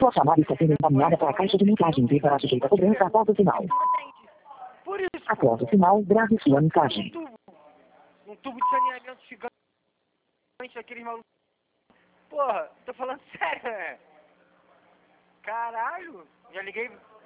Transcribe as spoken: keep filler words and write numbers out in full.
Sua chamada está sendo encaminhada para a caixa de mensagens e para sujeita a cobrança após o sinal. Por isso, Após o sinal, grave sua mensagem. um tubo, um tubo de saneamento gigante, aqueles malucos. Porra, tô falando sério, né? Caralho, já liguei